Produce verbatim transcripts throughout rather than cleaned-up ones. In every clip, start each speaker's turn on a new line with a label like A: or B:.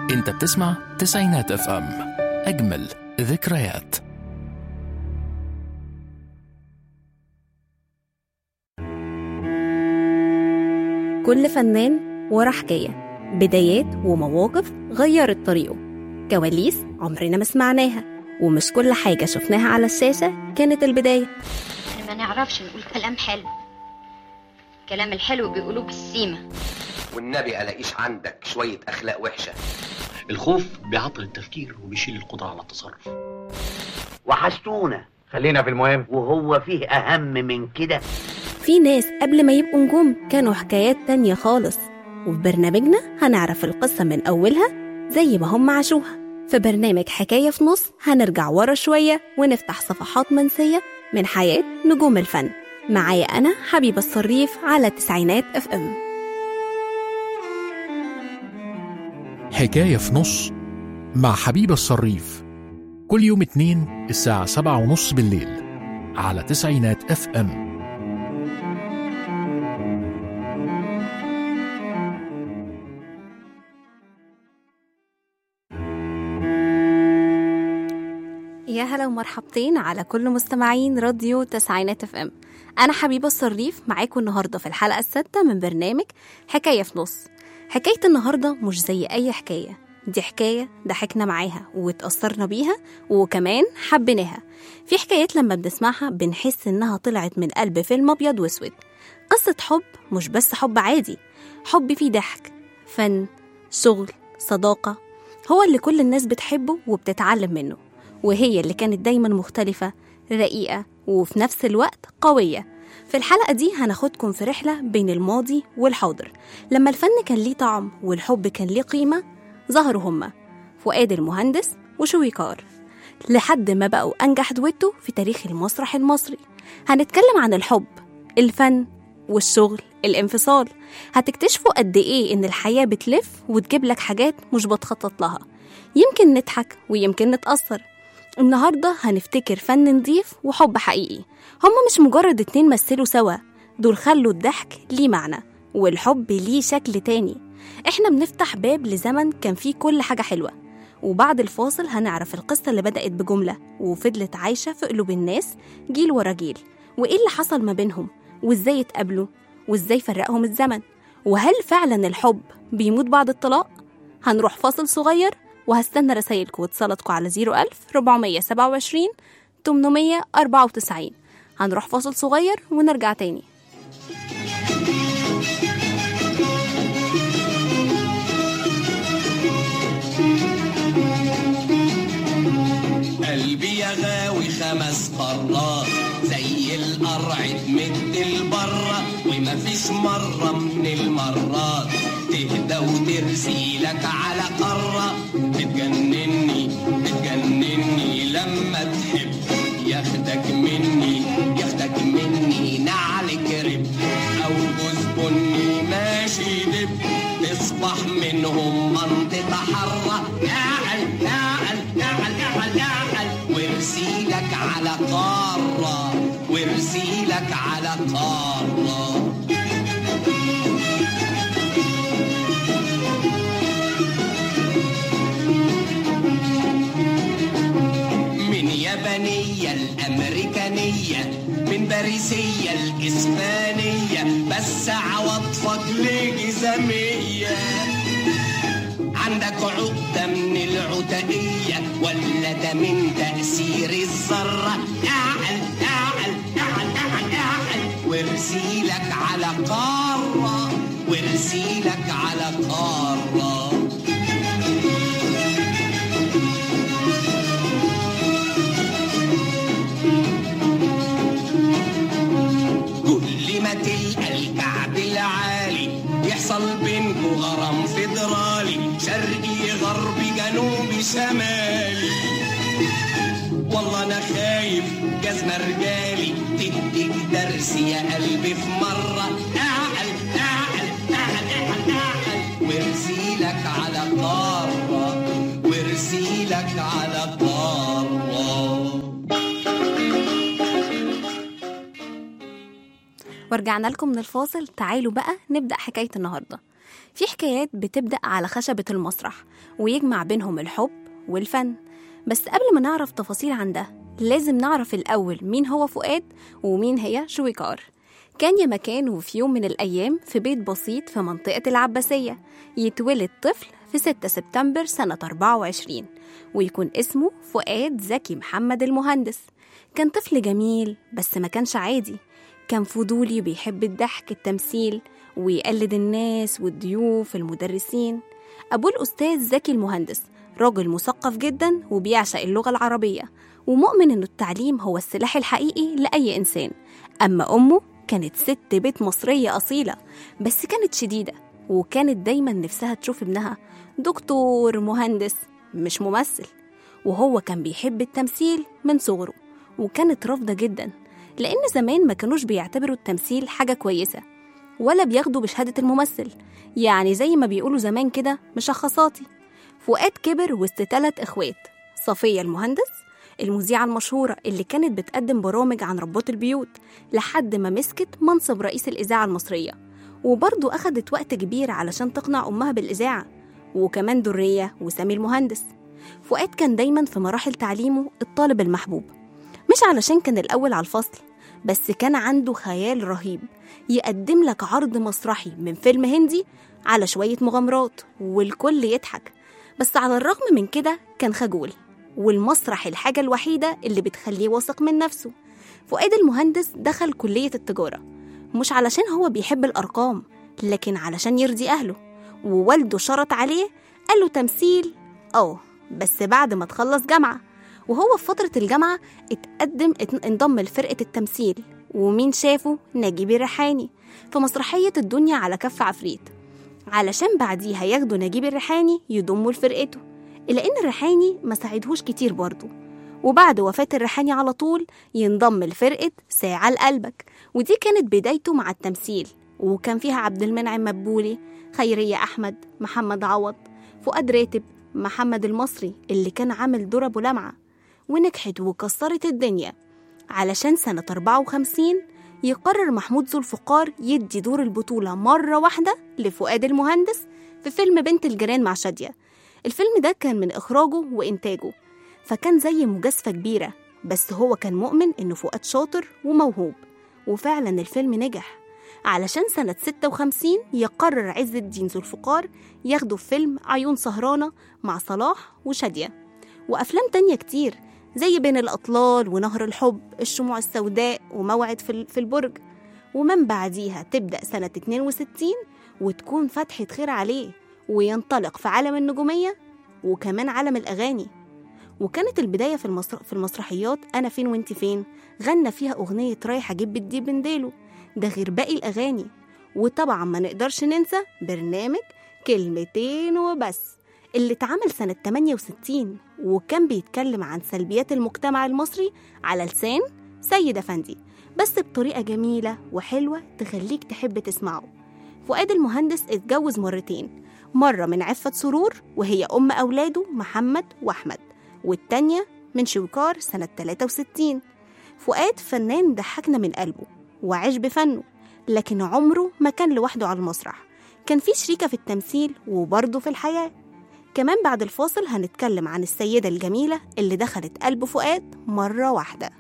A: انت بتسمع تسعينات اف ام، اجمل ذكريات.
B: كل فنان ورا حكاية، بدايات ومواقف غيرت طريقه، كواليس عمرنا ما سمعناها، ومش كل حاجة شفناها على الشاشة كانت البداية.
C: احنا ما نعرفش نقول كلام حلو، كلام الحلو بيقولوه بالسيمة،
D: والنبي ألاقيش عندك شوية أخلاق وحشة.
E: الخوف بيعطل التفكير وبيشيل القدرة على التصرف.
F: وحشتونا،
G: خلينا في المهم.
F: وهو فيه أهم من كده؟
B: في ناس قبل ما يبقوا نجوم كانوا حكايات تانية خالص، وفي برنامجنا هنعرف القصة من أولها زي ما هم عاشوها. في برنامج حكاية في نص هنرجع ورا شوية ونفتح صفحات منسية من حياة نجوم الفن. معايا أنا حبيبة الصريف على تسعينات اف ام.
A: حكاية في نص مع حبيبة الصريف، كل يوم اتنين الساعة سبعة ونص بالليل على تسعينات اف ام.
B: يا هلا ومرحبتين على كل مستمعين راديو تسعينات اف ام. أنا حبيبة الصريف معاكم النهاردة في الحلقة السادسة من برنامج حكاية في نص. حكاية النهاردة مش زي أي حكاية، دي حكاية ضحكنا معاها واتأثرنا بيها وكمان حبيناها. في حكايات لما بنسمعها بنحس إنها طلعت من قلب فيلم أبيض وأسود. قصة حب مش بس حب عادي، حب فيه ضحك، فن، شغل، صداقة، هو اللي كل الناس بتحبه وبتتعلم منه. وهي اللي كانت دايما مختلفة، رقيقة، وفي نفس الوقت قوية. في الحلقة دي هناخدكم في رحلة بين الماضي والحاضر، لما الفن كان ليه طعم والحب كان ليه قيمة. ظهروا هما فؤاد المهندس وشويكار لحد ما بقوا أنجح دويتو في تاريخ المسرح المصري. هنتكلم عن الحب، الفن، والشغل، الانفصال. هتكتشفوا قد إيه إن الحياة بتلف وتجيب لك حاجات مش بتخطط لها. يمكن نضحك ويمكن نتأثر. النهاردة هنفتكر فن نضيف وحب حقيقي. هما مش مجرد اتنين مثلوا سوا، دول خلوا الضحك ليه معنى والحب ليه شكل تاني. احنا بنفتح باب لزمن كان فيه كل حاجة حلوة. وبعد الفاصل هنعرف القصة اللي بدأت بجملة وفضلت عايشة في قلوب الناس جيل ورا جيل، وإيه اللي حصل ما بينهم، وإزاي اتقابلوا، وإزاي فرقهم الزمن، وهل فعلا الحب بيموت بعد الطلاق؟ هنروح فاصل صغير وهستنى رسايلكم واتصالاتكم على زيرو ألف ربعمية سبعة وعشرين تمنمية أربعة وتسعين. هنروح فاصل صغير ونرجع تاني.
H: قلبي يا غاوي خمس قارات، زي القرع تمد البرة، ومفيش مرة من المرات تهدى وترسيلك على قارة. بتجنني بتجنني لما تحب، ياخدك مني ياخدك مني نعل كرب، أو جوز بني ماشي دب، تصبح منهم منطقة حرة. اعل اعل اعل اعل اعل وارسيلك على قارة، وارسيلك على قارة. من يابانية الأمريكانية، من باريسية الإسبانية، بس عواطفك لجزامية. عندك عقدة من العتقية، ولا ده من تأثير الذرة؟ اعل اعل اعل اعل اعل وارسيلك على قارة، وارسيلك على قارة. كل ما تلقى الكعب العالي يحصل بينكو غرام فيدرالي، شرقي غربي جنوبي شمالي. والله انا خايف جزمة رجالي تديك درس يا قلبي في مرة. اعل اعل اعل اعل اعل وارسيلك على قارة، وارسيلك على قارة.
B: ورجعنا لكم من الفاصل. تعالوا بقى نبدأ حكاية النهاردة. في حكايات بتبدأ على خشبة المسرح ويجمع بينهم الحب والفن. بس قبل ما نعرف تفاصيل عن ده لازم نعرف الأول مين هو فؤاد ومين هي شويكار. كان يا مكان وفي يوم من الأيام في بيت بسيط في منطقة العباسية يتولد طفل في ستة سبتمبر سنة أربعة وعشرين ويكون اسمه فؤاد زكي محمد المهندس. كان طفل جميل بس ما كانش عادي، كان فضولي وبيحب الضحك التمثيل ويقلد الناس والضيوف المدرسين. أبوه الأستاذ زكي المهندس راجل مثقف جدا وبيعشق اللغة العربية ومؤمن إنه التعليم هو السلاح الحقيقي لأي إنسان. أما أمه كانت ست بيت مصرية أصيلة بس كانت شديدة وكانت دايما نفسها تشوف ابنها دكتور مهندس مش ممثل، وهو كان بيحب التمثيل من صغره وكانت رافضة جدا لأن زمان ما كانوش بيعتبروا التمثيل حاجة كويسة ولا بياخدوا بشهادة الممثل، يعني زي ما بيقولوا زمان كده مشخصاتي. فؤاد كبر وسط ثلاث إخوات، صفية المهندس المذيعة المشهورة اللي كانت بتقدم برامج عن ربات البيوت لحد ما مسكت منصب رئيس الإذاعة المصرية، وبرضه أخدت وقت كبير علشان تقنع أمها بالإذاعة، وكمان درية وسامي المهندس. فؤاد كان دايما في مراحل تعليمه الطالب المحبوب، مش علشان كان الأول على الفصل بس كان عنده خيال رهيب يقدم لك عرض مسرحي من فيلم هندي على شوية مغامرات والكل يضحك. بس على الرغم من كده كان خجول، والمسرح الحاجة الوحيدة اللي بتخليه واثق من نفسه. فؤاد المهندس دخل كلية التجارة مش علشان هو بيحب الأرقام لكن علشان يرضي أهله، ووالده شرط عليه قال له تمثيل اه بس بعد ما تخلص جامعة. وهو في فترة الجامعة اتقدم انضم لفرقة التمثيل، ومين شافه؟ نجيب الريحاني في مسرحية الدنيا على كف عفريت، علشان بعديها ياخدوا نجيب الريحاني يضموا لفرقته، إلا إن الريحاني ما ساعدهوش كتير برضه. وبعد وفاة الريحاني على طول ينضم لفرقة ساعة لقلبك، ودي كانت بدايته مع التمثيل، وكان فيها عبد المنعم مدبولي، خيرية أحمد، محمد عوض، فؤاد راتب، محمد المصري اللي كان عامل دور أبو لمعة، ونجحت وكسرت الدنيا. علشان سنة أربعة وخمسين يقرر محمود ذوالفقار يدي دور البطولة مرة واحدة لفؤاد المهندس في فيلم بنت الجيران مع شادية. الفيلم ده كان من إخراجه وإنتاجه، فكان زي مجازفة كبيرة، بس هو كان مؤمن إنه فؤاد شاطر وموهوب، وفعلا الفيلم نجح. علشان سنة ستة وخمسين يقرر عز الدين ذوالفقار ياخده في فيلم عيون سهرانة مع صلاح وشادية، وأفلام تانية كتير زي بين الأطلال ونهر الحب، الشموع السوداء، وموعد في البرج. ومن بعديها تبدأ سنة اتنين وستين وتكون فتحة خير عليه وينطلق في عالم النجومية وكمان عالم الأغاني. وكانت البداية في, المسرح في المسرحيات أنا فين وانت فين، غنى فيها أغنية رايح أجيب الديب بنديله، ده غير باقي الأغاني. وطبعا ما نقدرش ننسى برنامج كلمتين وبس اللي اتعمل سنة تمانية وستين، وكان بيتكلم عن سلبيات المجتمع المصري على لسان سيد أفندي، بس بطريقة جميلة وحلوة تخليك تحب تسمعه. فؤاد المهندس اتجوز مرتين، مرة من عفة سرور وهي أم أولاده محمد وأحمد، والتانية من شويكار سنة تلاتة وستين. فؤاد فنان ضحكنا من قلبه وعيش بفنه، لكن عمره ما كان لوحده على المسرح، كان في شريكة في التمثيل وبرضه في الحياة. كمان بعد الفاصل هنتكلم عن السيدة الجميلة اللي دخلت قلب فؤاد مرة واحدة.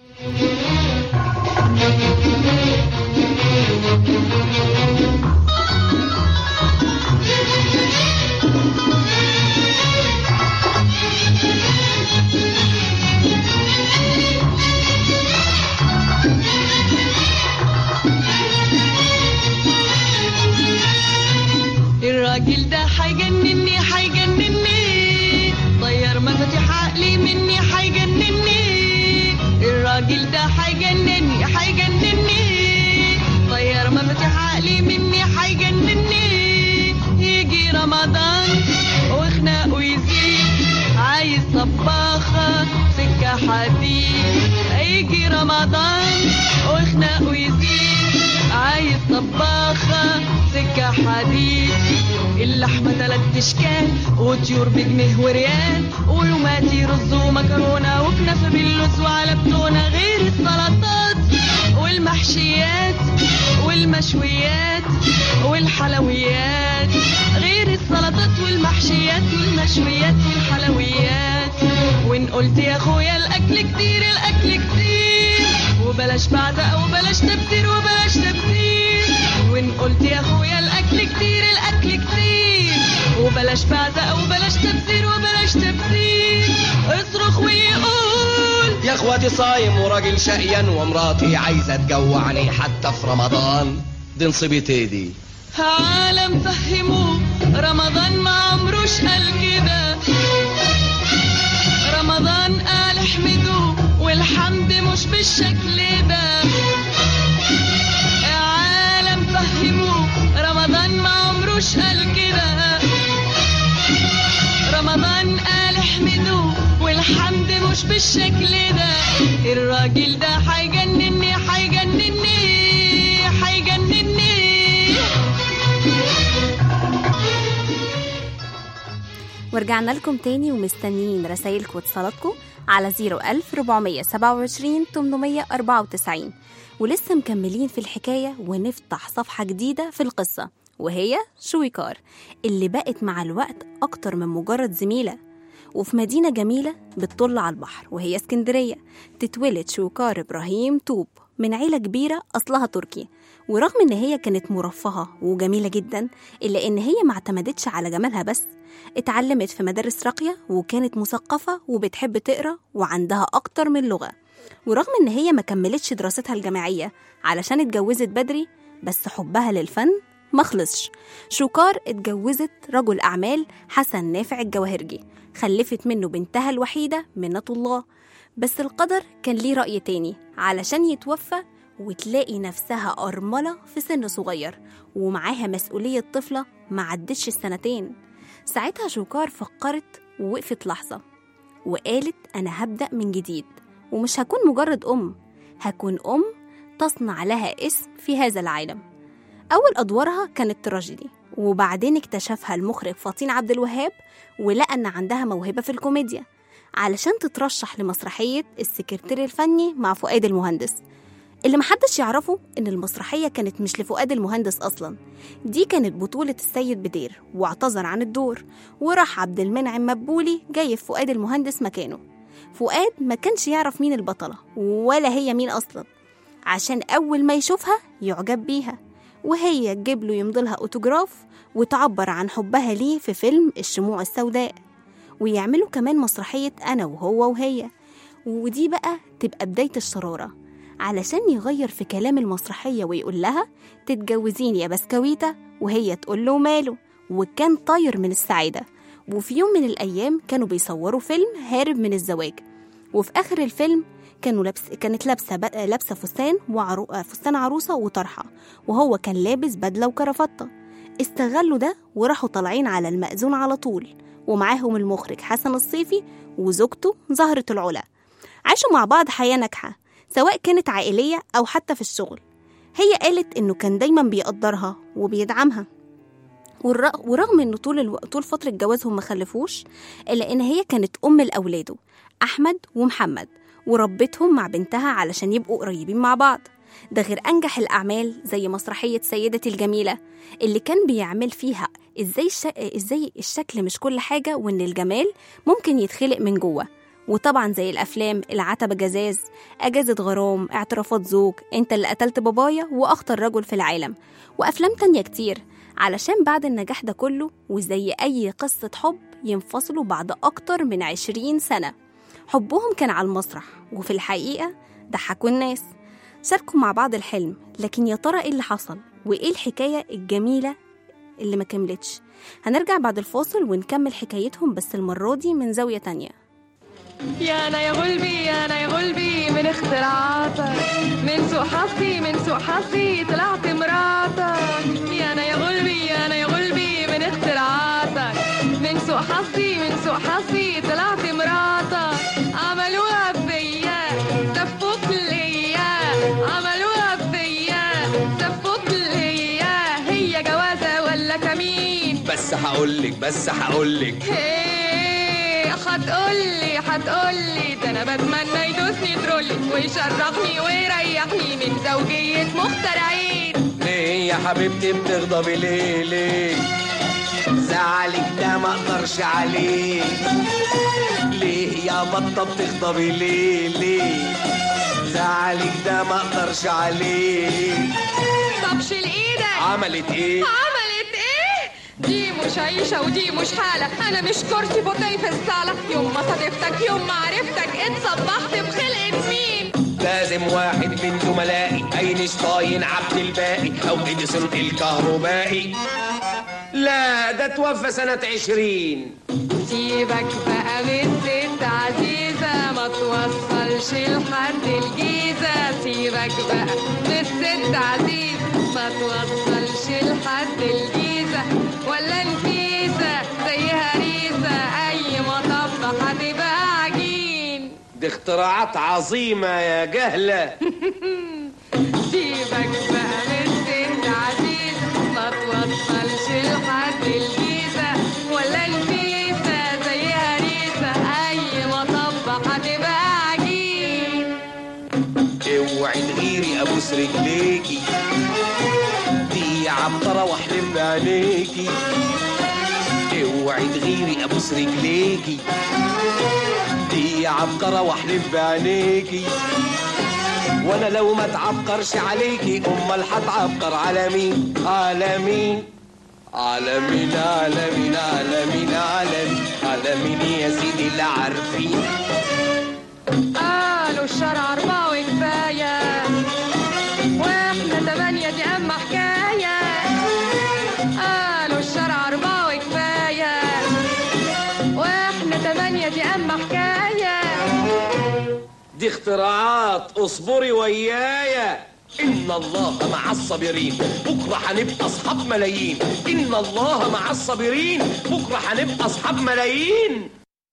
G: الراجل ده حيجنني حيجنني، طير مفاتيح عقلي مني حيجنني. الراجل ده حيجنني حيجنني، طير مفاتيح عقلي مني حيجنني. يجي رمضان وخناقه يزيد، عايز طباخة سكة حديد. يجي رمضان وخناقه يزيد، عايز طباخة سكة حديد. اللحمة تلات اشكال وطيور بجنيه وريال، ولوماتي رز ومكرونة وكنافة باللوز وعلى بتونة، غير السلطات والمحشيات والمشويات والحلويات. السلطات والمحشيات والمشويات والحلويات. وإن قلت يا أخويا الأكل كتير الأكل كتير، وبلاش بعزق وبلاش تبذير وبلاش تبذير. وإن قلت يا أخويا الأكل كتير الأكل كتير، وبلاش بعزق وبلاش تبذير وبلاش تبذير. اصرخ ويقول
H: يا اخواتي صايم وراجل شقيان ومراتي عايزة تجوعني حتى في رمضان. دي نصيبتي دي.
G: عالم فهموه رمضان ما عمروش قال كده، رمضان قال احمدوه والحمد مش بالشكل ده. عالم فهموه رمضان ما عمروش قال كده، رمضان قال احمدوه والحمد مش بالشكل ده. الراجل ده حيجنني حيجنني حيجنني.
B: ورجعنا لكم تاني ومستنيين رسايلكم واتصالاتكم على زيرو ألف ربعمية سبعة وعشرين تمنمية أربعة وتسعين. ولسه مكملين في الحكاية ونفتح صفحة جديدة في القصة، وهي شويكار اللي بقت مع الوقت أكتر من مجرد زميلة. وفي مدينة جميلة بتطل على البحر وهي اسكندرية تتولد شويكار إبراهيم طوب من عيلة كبيرة أصلها تركي. ورغم إن هي كانت مرفهة وجميلة جدا، إلا إن هي ما اعتمدتش على جمالها بس، اتعلمت في مدارس راقية وكانت مثقفة وبتحب تقرأ وعندها أكتر من لغة. ورغم إن هي ما كملتش دراستها الجامعية علشان اتجوزت بدري، بس حبها للفن ما خلصش. شويكار اتجوزت رجل أعمال حسن نافع الجواهرجي، خلفت منه بنتها الوحيدة منة الله. بس القدر كان ليه رأي تاني، علشان يتوفى وتلاقي نفسها أرملة في سن صغير ومعاها مسؤولية طفلة ما عدتش السنتين. ساعتها شويكار فكرت ووقفت لحظة وقالت أنا هبدأ من جديد، ومش هكون مجرد أم، هكون أم تصنع لها اسم في هذا العالم. أول أدوارها كانت تراجيدي، وبعدين اكتشفها المخرج فطين عبد الوهاب ولقى أن عندها موهبة في الكوميديا علشان تترشح لمسرحية السكرتير الفني مع فؤاد المهندس. اللي محدش يعرفه إن المسرحية كانت مش لفؤاد المهندس أصلا، دي كانت بطولة السيد بدير واعتذر عن الدور، وراح عبد المنعم مبولي جايب فؤاد المهندس مكانه. فؤاد ما كانش يعرف مين البطلة ولا هي مين أصلا، عشان أول ما يشوفها يعجب بيها، وهي تجيب له يمضلها أوتوجراف وتعبر عن حبها ليه في فيلم الشموع السوداء. ويعملوا كمان مسرحية أنا وهو وهي، ودي بقى تبقى بداية الشرارة، علشان يغير في كلام المسرحية ويقول لها تتجوزين يا بسكويتة، وهي تقول له ماله، وكان طاير من السعادة. وفي يوم من الأيام كانوا بيصوروا فيلم هارب من الزواج، وفي آخر الفيلم كانوا لابس كانت لابسة لابسة فستان وعرو... فستان عروسة وطرحة، وهو كان لابس بدلة وكرافتة. استغلوا ده وراحوا طالعين على المأذون على طول، ومعاهم المخرج حسن الصيفي وزوجته زهرة العلا. عاشوا مع بعض حياة ناجحة سواء كانت عائلية أو حتى في الشغل. هي قالت إنه كان دايما بيقدرها وبيدعمها، ورغم إنه طول الو... طول فترة جوازهم ما خلفوش، إلا إن هي كانت أم لأولاده أحمد ومحمد، وربتهم مع بنتها علشان يبقوا قريبين مع بعض. ده غير أنجح الأعمال زي مسرحية سيدتي الجميلة اللي كان بيعمل فيها إزاي, الش... إزاي الشكل مش كل حاجة، وإن الجمال ممكن يتخلق من جوه. وطبعا زي الأفلام العتبة جزاز، أجازة غرام، اعترافات زوج، أنت اللي قتلت بابايا، وأخطر رجل في العالم، وأفلام تانية كتير. علشان بعد النجاح ده كله وزي أي قصة حب ينفصلوا بعد أكتر من عشرين سنة. حبهم كان على المسرح، وفي الحقيقة ضحكوا الناس. شاركوا مع بعض الحلم، لكن يا ترى إيه اللي حصل وإيه الحكاية الجميلة اللي ما كملتش؟ هنرجع بعد الفاصل ونكمل حكايتهم، بس المرة دي من زاوية تانية.
G: يا أنا يا غلبي يا أنا يا غلبي من اختراعاتك، من سوء حظي من سوء حظي طلعت مراتك. يا أنا يا غلبي يا أنا يا غلبي من اختراعاتك، من سوء حظي من سوء حظي طلعت مراتك. عملوها بيا سفوك ليا، عملوها بيا سفوك ليا. هي جوازة ولا كمين؟
H: بس هقولك بس هقولك
G: هتقولي هتقولي ده انا بتمنى يدوسني ترولي ويشرفني ويريحني من زوجية مخترعين.
H: ليه يا حبيبتي بتغضبي ليه ليه؟ زعل زعلك ده ما اقدرش عليه. ليه يا بطة بتغضبي ليه ليه؟ زعلك ده ما اقدرش عليه.
G: طب شيل ايدك.
H: عملت ايه؟
G: عملت ايه؟ دي مش عيشة ودي مش حالة، انا مش كرسي فوتي في الصالة. يوم ما صادفتك يوم ما عرفتك اتصبحت بخلقة مين؟
H: لازم واحد من زملائي اينشتاين عبد الباقي او اديسون الكهربائي. لا ده توفى سنة عشرين.
G: سيبك بقى من ست عزيزة ما توصلش لحد الجيزة. سيبك بقى من ست عزيزة ما توصلش لحد الجيزة. ولا نفيسة زي هريسة أي مطب هتبقى عجين.
H: دي اختراعات عظيمة يا جهلة.
G: سيبك بقى من ست عزيزة ما توصلش لحد الجيزة. ولا نفيسة زي هريسة أي مطب هتبقى عجين.
H: اوعي تغيري ابوس رجليكي، دي عبقرة واحلم بعينيكي. اوعي تغيري ابوس رجليكي، دي عبقرة واحلم بعينيكي. وانا لو ما تعبقرش عليكي امال هتعبقر على مين؟ على مين؟ على مين على مين على مين على مين على مين يا سيدي اللي عارفين.
G: قالوا الشرع أربعة وكفاية واحنا تمانية دي أهم حكاية. قالوا الشرع أربعة وكفاية واحنا تمانية دي أهم حكاية.
H: دي اختراعات اصبري ويايا. إن الله مع الصابرين بكرة هنبقى أصحاب ملايين. إن الله مع الصابرين بكرة هنبقى أصحاب ملايين.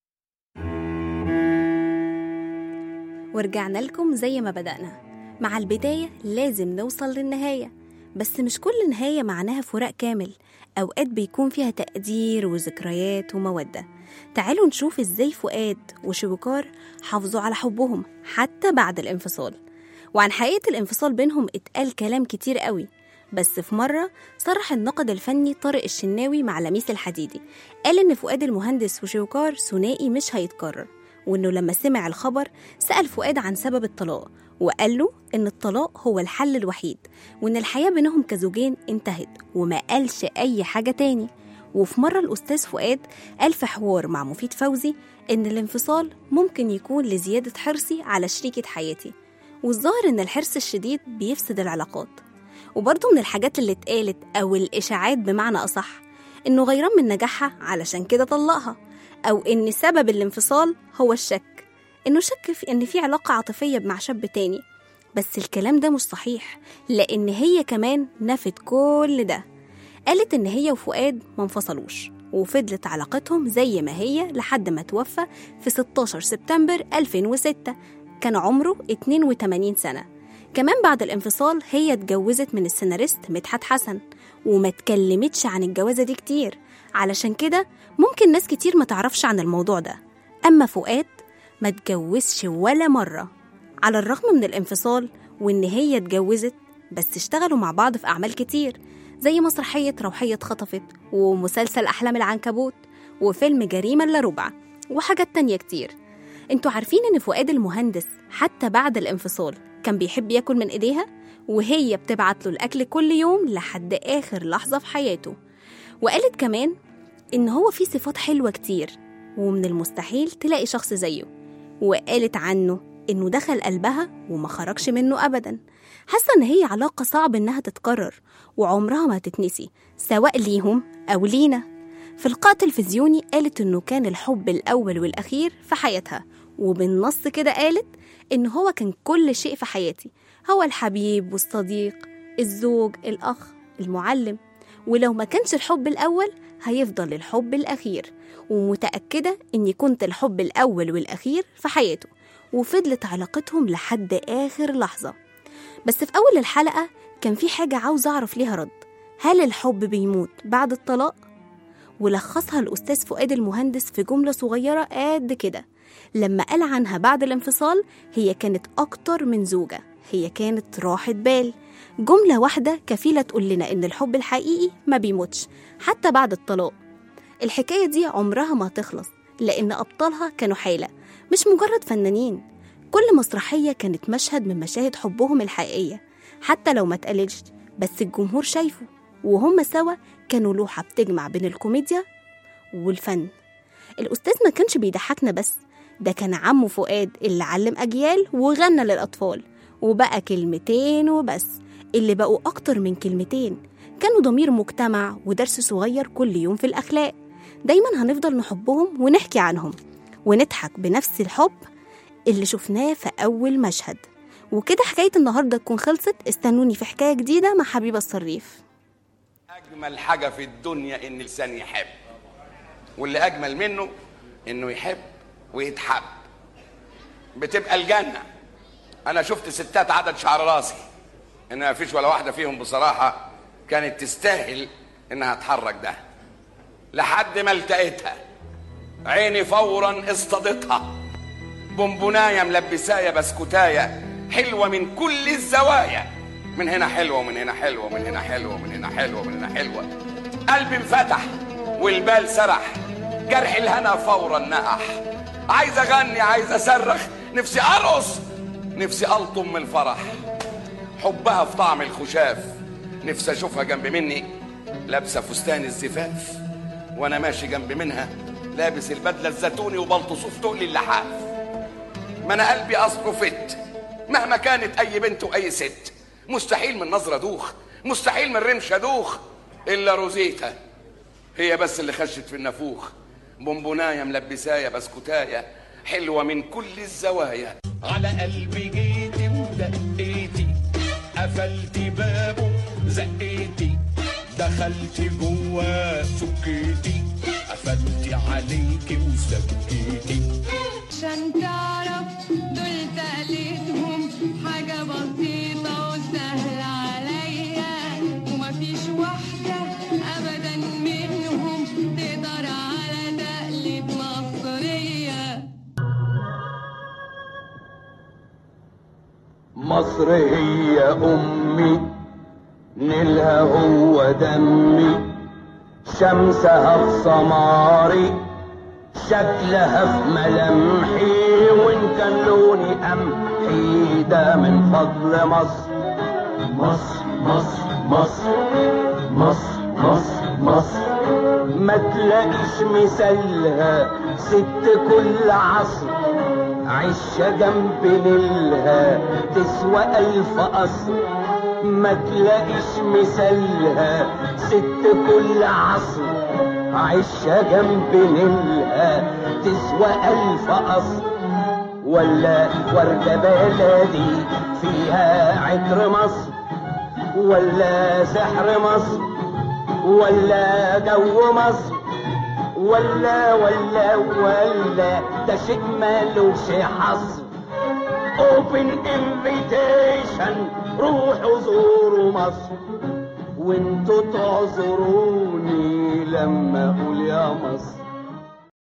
B: ورجعنا لكم زي ما بدأنا. مع البداية لازم نوصل للنهاية، بس مش كل نهاية معناها فراق كامل. أوقات بيكون فيها تقدير وذكريات ومودة. تعالوا نشوف إزاي فؤاد وشويكار حافظوا على حبهم حتى بعد الانفصال. وعن حقيقة الانفصال بينهم اتقال كلام كتير قوي، بس في مرة صرح الناقد الفني طارق الشناوي مع لميس الحديدي، قال إن فؤاد المهندس وشويكار ثنائي مش هيتكرر، وإنه لما سمع الخبر سأل فؤاد عن سبب الطلاق، وقال له إن الطلاق هو الحل الوحيد، وإن الحياة بينهم كزوجين انتهت، وما قالش أي حاجة تاني. وفي مرة الأستاذ فؤاد قال في حوار مع مفيد فوزي إن الانفصال ممكن يكون لزيادة حرصي على شريكة حياتي، والظاهر إن الحرص الشديد بيفسد العلاقات. وبرضه من الحاجات اللي اتقالت أو الإشاعات بمعنى أصح إنه غيران من نجاحها علشان كده طلقها، أو إن سبب الانفصال هو الشك، إنه شك في إن في علاقة عاطفية مع شاب تاني. بس الكلام ده مش صحيح، لأن هي كمان نفت كل ده. قالت إن هي وفؤاد ما انفصلوش، وفضلت علاقتهم زي ما هي لحد ما توفى في ستاشر سبتمبر ألفين وستة، كان عمره اتنين وتمانين سنة. كمان بعد الانفصال هي اتجوزت من السيناريست مدحت حسن، وما اتكلمتش عن الجوازة دي كتير، علشان كده ممكن ناس كتير ما تعرفش عن الموضوع ده. أما فؤاد ما اتجوزش ولا مرة على الرغم من الانفصال، وإن هي اتجوزت، بس اشتغلوا مع بعض في أعمال كتير زي مسرحية روحية خطفت، ومسلسل أحلام العنكبوت، وفيلم جريمة إلا ربع، وحاجات تانية كتير. انتوا عارفين إن فؤاد المهندس حتى بعد الانفصال كان بيحب ياكل من إيديها، وهي بتبعت له الأكل كل يوم لحد آخر لحظة في حياته. وقالت كمان إن هو فيه صفات حلوة كتير، ومن المستحيل تلاقي شخص زيه. وقالت عنه إنه دخل قلبها وما خرجش منه أبدا. حاسة إن هي علاقة صعب إنها تتكرر، وعمرها ما تتنسي سواء ليهم أو لينا. في لقاء تلفزيوني قالت إنه كان الحب الأول والأخير في حياتها، وبالنص كده قالت إن هو كان كل شيء في حياتي، هو الحبيب والصديق، الزوج، الأخ، المعلم، ولو ما كانش الحب الأول هيفضل الحب الأخير، ومتأكدة إني كنت الحب الأول والأخير في حياته. وفضلت علاقتهم لحد آخر لحظة. بس في أول الحلقة كان في حاجة عاوز أعرف ليها رد، هل الحب بيموت بعد الطلاق؟ ولخصها الأستاذ فؤاد المهندس في جملة صغيرة قد كده، لما قال عنها بعد الانفصال هي كانت أكتر من زوجة، هي كانت راحة بال. جملة واحدة كفيلة تقول لنا إن الحب الحقيقي ما بيموتش حتى بعد الطلاق. الحكاية دي عمرها ما هتخلص، لأن أبطالها كانوا حالة مش مجرد فنانين. كل مسرحية كانت مشهد من مشاهد حبهم الحقيقية، حتى لو ما اتقالش بس الجمهور شايفه، وهم سوا كانوا لوحة بتجمع بين الكوميديا والفن. الأستاذ ما كانش بيضحكنا بس، ده كان عمو فؤاد اللي علم أجيال وغنى للأطفال، وبقى كلمتين وبس اللي بقوا أكتر من كلمتين، كانوا ضمير مجتمع ودرس صغير كل يوم في الأخلاق. دايما هنفضل نحبهم ونحكي عنهم ونضحك بنفس الحب اللي شفناه في أول مشهد. وكده حكاية النهاردة تكون خلصت. استنوني في حكاية جديدة مع حبيبة الصريف.
I: أجمل حاجة في الدنيا إن الإنسان يحب، واللي أجمل منه إنه يحب ويتحب، بتبقى الجنة. أنا شفت ستات عدد شعر راسي، إن ما فيش ولا واحدة فيهم بصراحة كانت تستاهل إنها تحرك ده، لحد ما التقيتها عيني فورا اصطادتها، بونبوناية ملبساية بسكوتاية حلوة من كل الزوايا، من هنا حلوة ومن هنا حلوة ومن هنا حلوة ومن هنا حلوة ومن هنا حلوة. قلبي انفتح والبال سرح، جرح الهنا فورا نقح، عايز اغني عايز اصرخ، نفسي ارقص نفسي الطم من الفرح. حبها في طعم الخشاف، نفسي اشوفها جنب مني لابسه فستان الزفاف، وانا ماشي جنب منها لابس البدله الزيتوني وبلطصوف تقلي اللحاف. ما انا قلبي اصله فت مهما كانت اي بنت واي ست، مستحيل من نظره دوخ، مستحيل من رمشه دوخ، الا روزيتا هي بس اللي خشت في النافوخ، بونبونايه ملبسايه بسكوتايه حلوه من كل الزوايا.
H: على قلبي جيتي ودقيتي، قفلتي بابه زقيتي، دخلتي جوا سكيتي، قفلتي عليكي وسكيتي.
G: عشان تعرف دول تقليدهم حاجة بسيطة وسهلة عليا، ومفيش واحدة أبدا منهم تقدر على تقليد مصرية.
J: مصر هي أمي، نيلها هو دمي، شمسها في سماري، شكلها في ملامحي، وإن كان لوني قمحي ده من فضل مصر. مصر مصر مصر مصر مصر مصر، ما تلاقيش مثالها ست كل عصر، عيشة جنب نيلها تسوى ألف قصر، ما تلاقيش مثالها ست كل عصر، عيشة جنب نيلها تسوى ألف قصر. ولا وردة بلدي فيها عطر مصر، ولا سحر مصر، ولا جو مصر، ولا ولا ولا ده شيء مالوش حصر. Open invitation، روحوا زوروا مصر، وانتوا تعذروني لما اقول يا مصر.